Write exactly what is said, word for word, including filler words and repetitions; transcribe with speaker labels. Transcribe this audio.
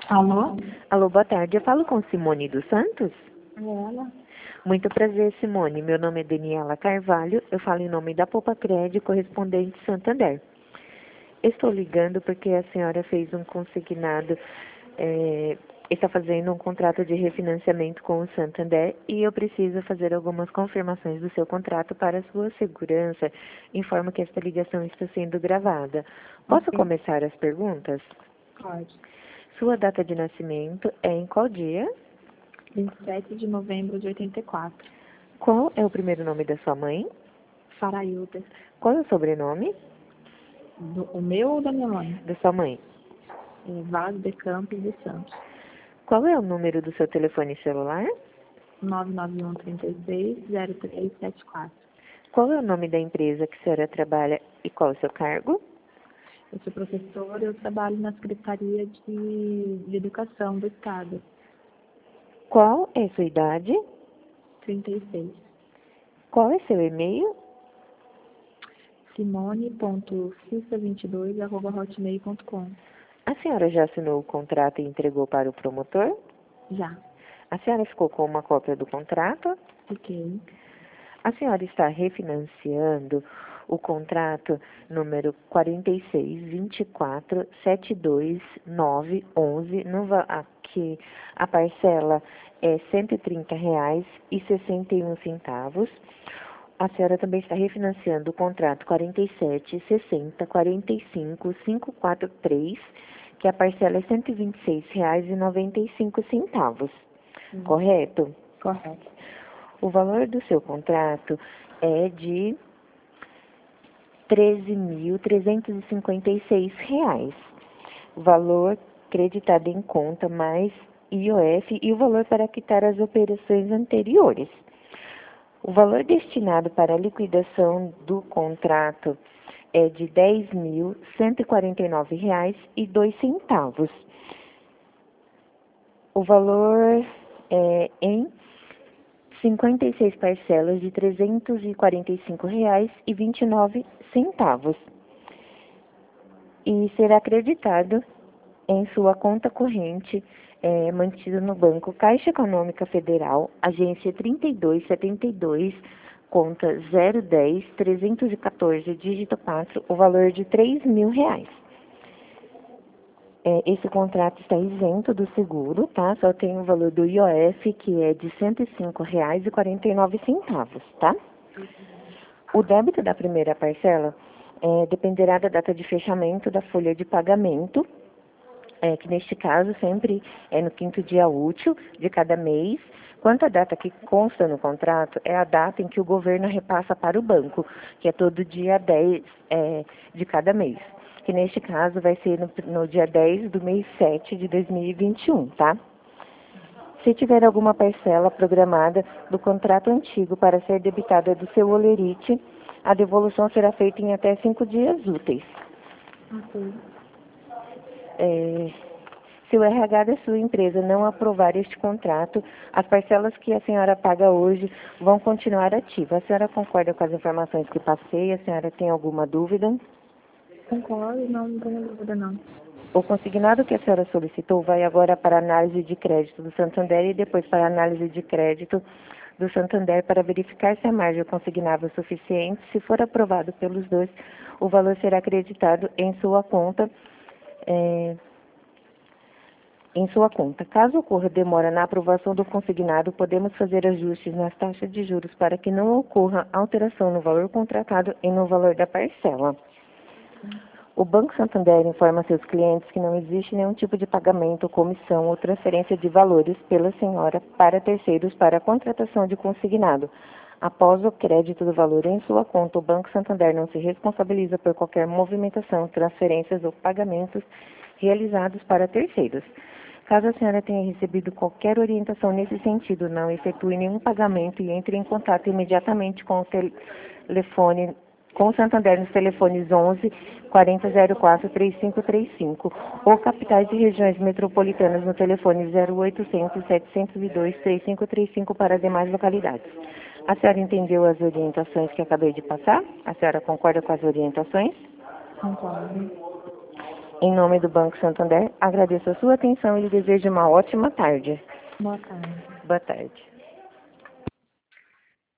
Speaker 1: Alô?
Speaker 2: Alô, boa tarde. Eu falo com Simone dos Santos?
Speaker 1: É ela?
Speaker 2: Muito prazer, Simone. Meu nome é Daniela Carvalho. Eu falo em nome da Poupa Crédito, correspondente Santander. Estou ligando porque a senhora fez um consignado, é, está fazendo um contrato de refinanciamento com o Santander e eu preciso fazer algumas confirmações do seu contrato para sua segurança. Informo que esta ligação está sendo gravada. Posso
Speaker 1: Ok.
Speaker 2: começar as perguntas?
Speaker 1: Pode.
Speaker 2: Sua data de nascimento é em qual dia?
Speaker 1: vinte e sete de novembro de oitenta e quatro.
Speaker 2: Qual é o primeiro nome da sua mãe?
Speaker 1: Farailda.
Speaker 2: Qual é o sobrenome
Speaker 1: Do, o meu ou da minha mãe?
Speaker 2: da sua mãe?
Speaker 1: É Vaz de Campos de Santos.
Speaker 2: Qual é o número do seu telefone celular?
Speaker 1: nove nove um, três seis, zero três sete quatro.
Speaker 2: Qual é o nome da empresa que a senhora trabalha e qual é o seu cargo?
Speaker 1: Eu sou professora, eu trabalho na Secretaria de, de Educação do Estado.
Speaker 2: Qual é sua idade?
Speaker 1: trinta e seis.
Speaker 2: Qual é seu e-mail?
Speaker 1: simone ponto cissa vinte e dois arroba hotmail ponto com.
Speaker 2: A senhora já assinou o contrato e entregou para o promotor?
Speaker 1: Já.
Speaker 2: A senhora ficou com uma cópia do contrato?
Speaker 1: Fiquei.
Speaker 2: A senhora está refinanciando o contrato número quarenta e seis, vinte e quatro, setenta e dois, nove, onze, no, va- aqui a parcela é cento e trinta reais e sessenta e um centavos. A senhora também está refinanciando o contrato quarenta e sete, sessenta, quarenta e cinco, quinhentos e quarenta e três, que a parcela é cento e vinte e seis reais e noventa e cinco centavos.
Speaker 1: Hum.
Speaker 2: Correto?
Speaker 1: Correto.
Speaker 2: O valor do seu contrato é de treze mil trezentos e cinquenta e seis reais. O valor creditado em conta mais I O F e o valor para quitar as operações anteriores. O valor destinado para a liquidação do contrato é de dez mil cento e quarenta e nove reais e dois centavos. O valor é em cinquenta e seis parcelas de trezentos e quarenta e cinco reais e vinte e nove centavos. E será acreditado em sua conta corrente, é, mantido no Banco Caixa Econômica Federal, agência trinta e dois setenta e dois, conta zero dez, trezentos e quatorze, dígito quatro, o valor de três mil reais. É, esse contrato está isento do seguro, tá? Só tem o valor do I O F, que é de cento e cinco reais e quarenta e nove centavos, tá? O débito da primeira parcela é, dependerá da data de fechamento da folha de pagamento, é, que neste caso sempre é no quinto dia útil de cada mês. Quanto à data que consta no contrato, é a data em que o governo repassa para o banco, que é todo dia dez é, de cada mês, que neste caso vai ser no, no dia dez do mês sete de dois mil e vinte e um, tá? Se tiver alguma parcela programada do contrato antigo para ser debitada do seu holerite, a devolução será feita em até cinco dias úteis.
Speaker 1: Ok.
Speaker 2: É, se o R H da sua empresa não aprovar este contrato, as parcelas que a senhora paga hoje vão continuar ativas. A senhora concorda com as informações que passei? A senhora tem alguma dúvida?
Speaker 1: Concordo, não, não tenho dúvida não.
Speaker 2: O consignado que a senhora solicitou vai agora para a análise de crédito do Santander e depois para a análise de crédito do Santander para verificar se a margem consignável é suficiente. Se for aprovado pelos dois, o valor será acreditado em sua conta. É, em sua conta. Caso ocorra demora na aprovação do consignado, podemos fazer ajustes nas taxas de juros para que não ocorra alteração no valor contratado e no valor da parcela. O Banco Santander informa seus clientes que não existe nenhum tipo de pagamento, comissão ou transferência de valores pela senhora para terceiros para a contratação de consignado. Após o crédito do valor em sua conta, o Banco Santander não se responsabiliza por qualquer movimentação, transferências ou pagamentos realizados para terceiros. Caso a senhora tenha recebido qualquer orientação nesse sentido, não efetue nenhum pagamento e entre em contato imediatamente com o telefone com o Santander nos telefones onze, quarenta zero quatro, trinta e cinco trinta e cinco ou capitais e regiões metropolitanas no telefone zero oitocentos, setecentos e dois, trinta e cinco trinta e cinco para demais localidades. A senhora entendeu as orientações que acabei de passar? A senhora concorda com as orientações?
Speaker 1: Concordo.
Speaker 2: Em nome do Banco Santander, agradeço a sua atenção e lhe desejo uma ótima tarde.
Speaker 1: Boa tarde.
Speaker 2: Boa tarde.